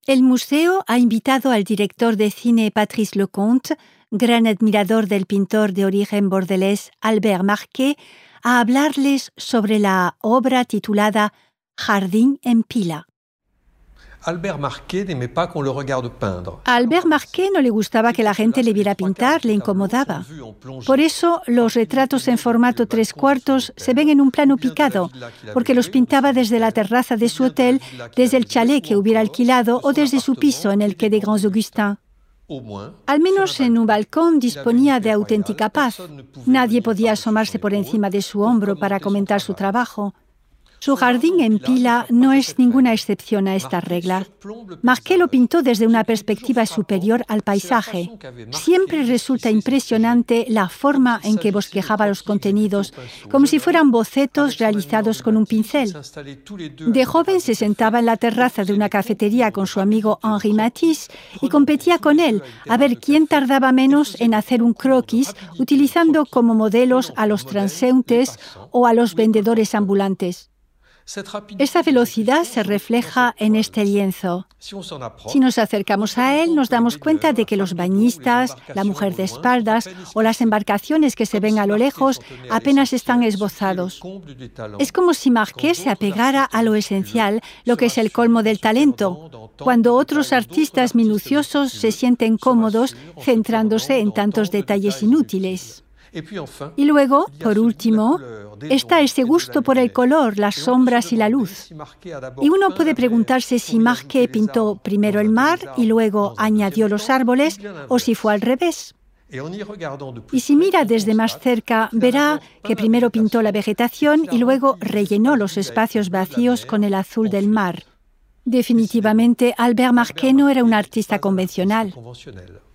El museo ha invitado al director de cine Patrice Lecomte, gran admirador del pintor de origen bordelés Albert Marquet, a hablarles sobre la obra titulada Jardín en pila. Albert Marquet n'aimait pas qu'on le regarde peindre. A Albert Marquet no le gustaba que la gente le viera pintar, le incomodaba. Por eso, los retratos en formato 3/4 se ven en un plano picado, porque los pintaba desde la terraza de su hotel, desde el chalet que hubiera alquilado o desde su piso en el Quai des Grands Augustins. Al menos en un balcón disponía de auténtica paz. Nadie podía asomarse por encima de su hombro para comentar su trabajo. Su jardín en pila no es ninguna excepción a esta regla. Marquet lo pintó desde una perspectiva superior al paisaje. Siempre resulta impresionante la forma en que bosquejaba los contenidos, como si fueran bocetos realizados con un pincel. De joven se sentaba en la terraza de una cafetería con su amigo Henri Matisse y competía con él a ver quién tardaba menos en hacer un croquis utilizando como modelos a los transeúntes o a los vendedores ambulantes. Esta velocidad se refleja en este lienzo. Si nos acercamos a él, nos damos cuenta de que los bañistas, la mujer de espaldas o las embarcaciones que se ven a lo lejos apenas están esbozados. Es como si Marquet se apegara a lo esencial, lo que es el colmo del talento, cuando otros artistas minuciosos se sienten cómodos centrándose en tantos detalles inútiles. Y luego, por último, está ese gusto por el color, las sombras y la luz. Y uno puede preguntarse si Marquet pintó primero el mar y luego añadió los árboles, o si fue al revés. Y si mira desde más cerca, verá que primero pintó la vegetación y luego rellenó los espacios vacíos con el azul del mar. Definitivamente, Albert Marquet no era un artista convencional.